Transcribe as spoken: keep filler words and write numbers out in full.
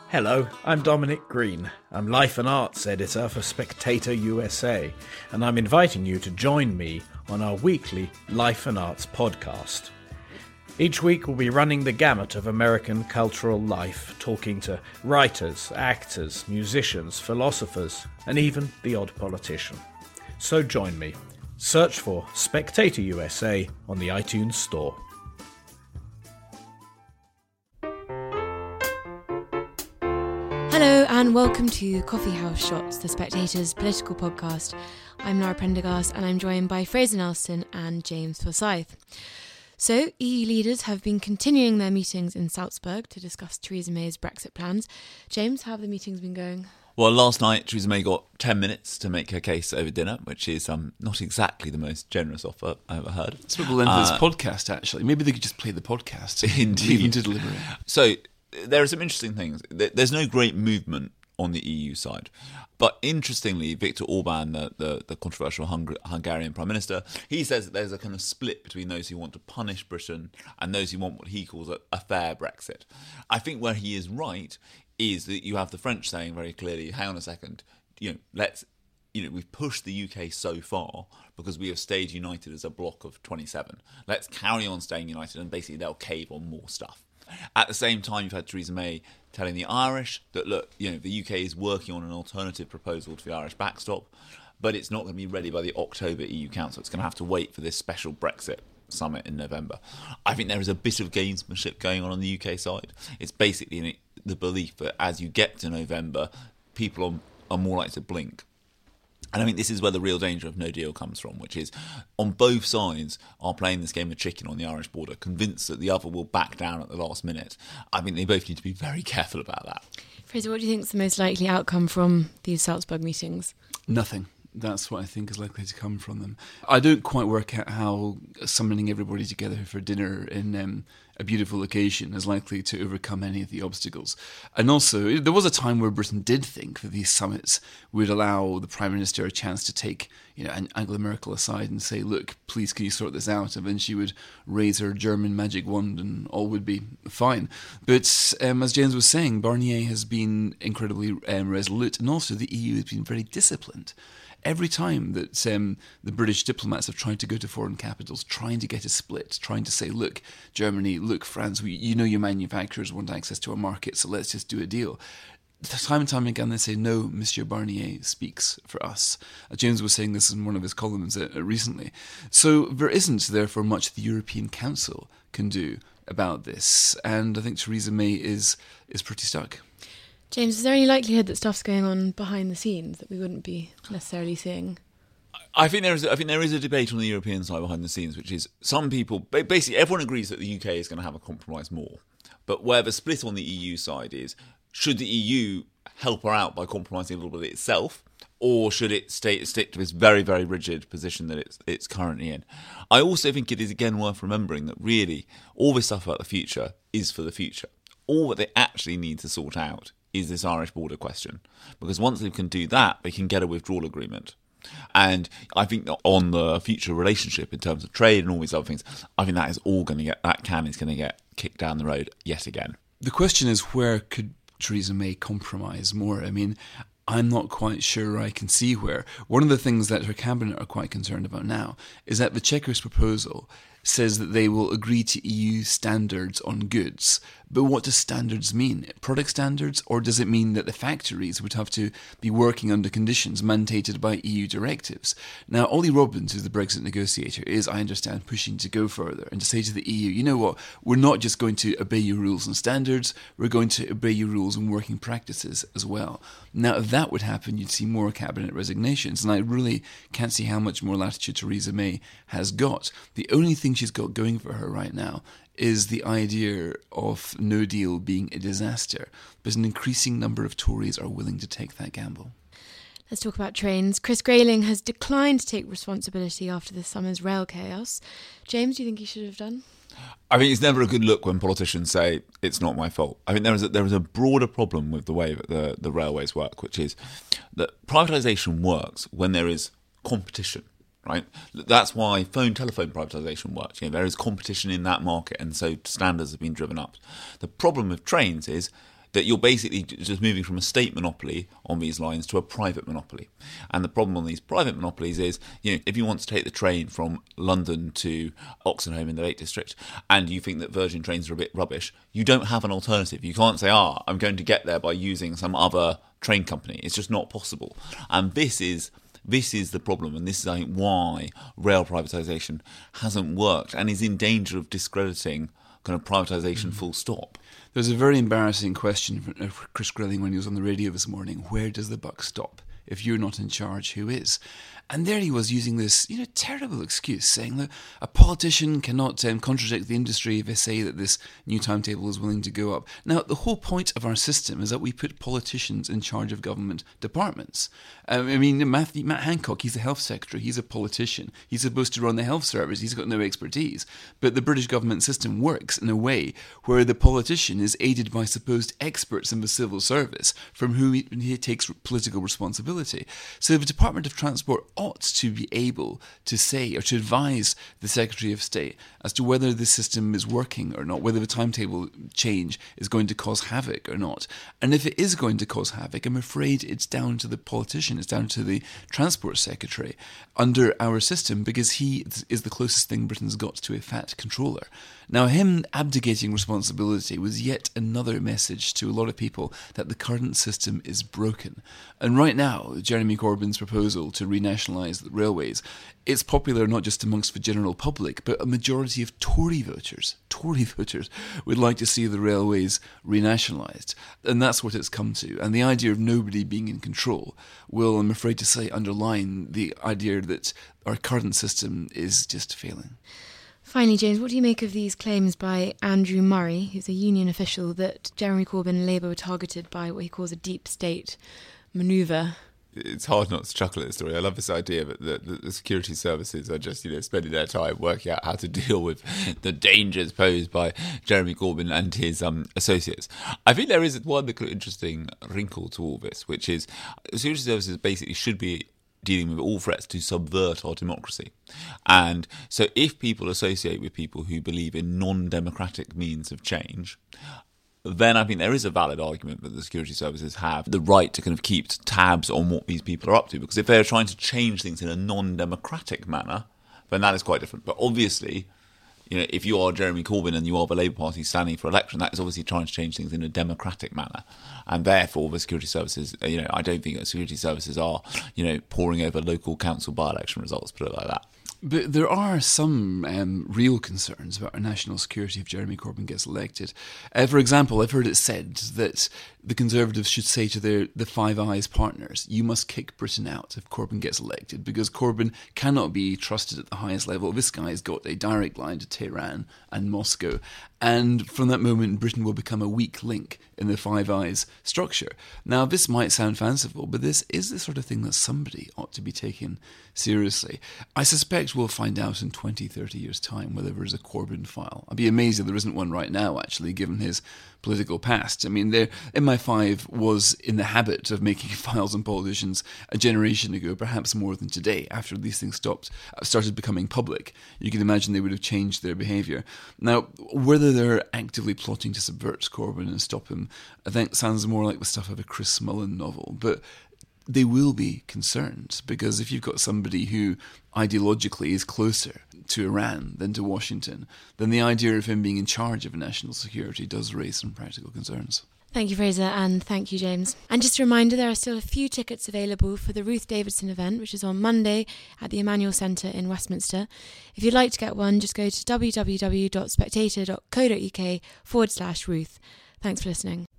Hello, I'm Dominic Green. I'm Life and Arts Editor for Spectator U S A, and I'm inviting you to join me on our weekly Life and Arts podcast. Each week we'll be running the gamut of American cultural life, talking to writers, actors, musicians, philosophers, and even the odd politician. So join me. Search for Spectator U S A on the iTunes Store. Hello and welcome to Coffee House Shots, the Spectator's political podcast. I'm Laura Prendergast and I'm joined by Fraser Nelson and James Forsyth. So, E U leaders have been continuing their meetings in Salzburg to discuss Theresa May's Brexit plans. James, how have the meetings been going? Well, last night Theresa May got ten minutes to make her case over dinner, which is um, not exactly the most generous offer I've ever heard. It's what we'll end uh, this podcast, actually. Maybe they could just play the podcast. Indeed. Leave them to deliberate. So, there are some interesting things. There's no great movement on the E U side. But interestingly, Viktor Orban, the, the, the controversial Hung- Hungarian Prime Minister, he says that there's a kind of split between those who want to punish Britain and those who want what he calls a, a fair Brexit. I think where he is right is that you have the French saying very clearly, hang on a second, you know, let's, you know, we've pushed the U K so far because we have stayed united as a bloc of twenty-seven. Let's carry on staying united and basically they'll cave on more stuff. At the same time, you've had Theresa May telling the Irish that, look, you know, the U K is working on an alternative proposal to the Irish backstop, but it's not going to be ready by the October E U Council. It's going to have to wait for this special Brexit summit in November. I think there is a bit of gamesmanship going on on the U K side. It's basically the belief that as you get to November, people are, are more likely to blink. And I think this is where the real danger of no deal comes from, which is on both sides are playing this game of chicken on the Irish border, convinced that the other will back down at the last minute. I think they both need to be very careful about that. Fraser, what do you think is the most likely outcome from these Salzburg meetings? Nothing. That's what I think is likely to come from them. I don't quite work out how summoning everybody together for dinner in um, a beautiful location is likely to overcome any of the obstacles. And also, there was a time where Britain did think that these summits would allow the Prime Minister a chance to take, you know, Angela Merkel aside and say, look, please can you sort this out? And then she would raise her German magic wand and all would be fine. But um, as James was saying, Barnier has been incredibly um, resolute, and also the E U has been very disciplined. Every time that um, the British diplomats have tried to go to foreign capitals, trying to get a split, trying to say, look, Germany, look, France, we, you know your manufacturers want access to our market, so let's just do a deal. Time and time again they say, no, Monsieur Barnier speaks for us. Uh, James was saying this in one of his columns uh, recently. So there isn't, therefore, much the European Council can do about this, and I think Theresa May is is pretty stuck. James, is there any likelihood that stuff's going on behind the scenes that we wouldn't be necessarily seeing? I think there is. I think there is a debate on the European side behind the scenes, which is some people, basically everyone agrees that the U K is going to have a compromise more, but where the split on the E U side is, should the E U help her out by compromising a little bit itself, or should it stay stick to this very, very rigid position that it's it's currently in? I also think it is again worth remembering that really all this stuff about the future is for the future. All that they actually need to sort out is this Irish border question. Because once they can do that, they can get a withdrawal agreement. And I think that on the future relationship in terms of trade and all these other things, I think that is all going to get, that can is going to get kicked down the road yet again. The question is, where could Theresa May compromise more? I mean, I'm not quite sure I can see where. One of the things that her cabinet are quite concerned about now is that the Chequers proposal says that they will agree to E U standards on goods. But what does standards mean? Product standards? Or does it mean that the factories would have to be working under conditions mandated by E U directives? Now, Ollie Robbins, who's the Brexit negotiator, is, I understand, pushing to go further and to say to the E U, you know what, we're not just going to obey your rules and standards, we're going to obey your rules and working practices as well. Now, if that would happen, you'd see more cabinet resignations, and I really can't see how much more latitude Theresa May has got. The only thing she's got going for her right now is the idea of no deal being a disaster, but an increasing number of Tories are willing to take that gamble. Let's talk about trains. Chris Grayling has declined to take responsibility after this summer's rail chaos. James, do you think he should have done? I think it's never a good look when politicians say it's not my fault. I think there is a, there is a broader problem with the way that the, the railways work, which is that privatisation works when there is competition. Right, that's why phone telephone privatisation works. You know, there is competition in that market, and so standards have been driven up. The problem with trains is that you're basically just moving from a state monopoly on these lines to a private monopoly. And the problem on these private monopolies is, you know, if you want to take the train from London to Oxenholme in the Lake District and you think that Virgin trains are a bit rubbish, you don't have an alternative. You can't say, ah, I'm going to get there by using some other train company. It's just not possible. And this is this is the problem, and this is, I think, why rail privatisation hasn't worked and is in danger of discrediting kind of privatisation full stop. There's a very embarrassing question from Chris Grilling when he was on the radio this morning. Where does the buck stop? If you're not in charge, who is? And there he was using this, you know, terrible excuse, saying that a politician cannot um, contradict the industry if they say that this new timetable is willing to go up. Now, the whole point of our system is that we put politicians in charge of government departments. Um, I mean, Matthew, Matt Hancock, he's the health secretary, he's a politician. He's supposed to run the health service, he's got no expertise. But the British government system works in a way where the politician is aided by supposed experts in the civil service from whom he, he takes political responsibility. So the Department of Transport ought to be able to say or to advise the Secretary of State as to whether the system is working or not, whether the timetable change is going to cause havoc or not. And if it is going to cause havoc, I'm afraid it's down to the politician, it's down to the Transport Secretary under our system, because he is the closest thing Britain's got to a fat controller. Now, him abdicating responsibility was yet another message to a lot of people that the current system is broken. And right now, Jeremy Corbyn's proposal to renationalise the railways, it's popular not just amongst the general public, but a majority of Tory voters, Tory voters, would like to see the railways renationalised. And that's what it's come to. And the idea of nobody being in control will, I'm afraid to say, underline the idea that our current system is just failing. Finally, James, what do you make of these claims by Andrew Murray, who's a union official, that Jeremy Corbyn and Labour were targeted by what he calls a deep state manoeuvre? It's hard not to chuckle at the story. I love this idea that the, the, the security services are just, you know, spending their time working out how to deal with the dangers posed by Jeremy Corbyn and his um, associates. I think there is one interesting wrinkle to all this, which is security services basically should be dealing with all threats to subvert our democracy. And so if people associate with people who believe in non-democratic means of change, then I think there is a valid argument that the security services have the right to kind of keep tabs on what these people are up to. Because if they're trying to change things in a non-democratic manner, then that is quite different. But obviously, you know, if you are Jeremy Corbyn and you are the Labour Party standing for election, that is obviously trying to change things in a democratic manner. And therefore, the security services, you know, I don't think that security services are, you know, poring over local council by-election results, put it like that. But there are some um, real concerns about our national security if Jeremy Corbyn gets elected. Uh, for example, I've heard it said that the Conservatives should say to their the Five Eyes partners, you must kick Britain out if Corbyn gets elected, because Corbyn cannot be trusted at the highest level. This guy's got a direct line to Tehran and Moscow. And from that moment, Britain will become a weak link in the Five Eyes structure. Now, this might sound fanciful, but this is the sort of thing that somebody ought to be taken seriously. I suspect we'll find out in twenty, thirty years' time whether there's a Corbyn file. I'd be amazed if there isn't one right now, actually, given his political past. I mean, M I five was in the habit of making files on politicians a generation ago, perhaps more than today, after these things stopped, started becoming public. You can imagine they would have changed their behaviour. Now, whether they're actively plotting to subvert Corbyn and stop him, I think sounds more like the stuff of a Chris Mullen novel. But they will be concerned, because if you've got somebody who ideologically is closer to Iran than to Washington, then the idea of him being in charge of national security does raise some practical concerns. Thank you, Fraser, and thank you, James. And just a reminder, there are still a few tickets available for the Ruth Davidson event, which is on Monday at the Emmanuel Centre in Westminster. If you'd like to get one, just go to www.spectator.co.uk forward slash Ruth. Thanks for listening.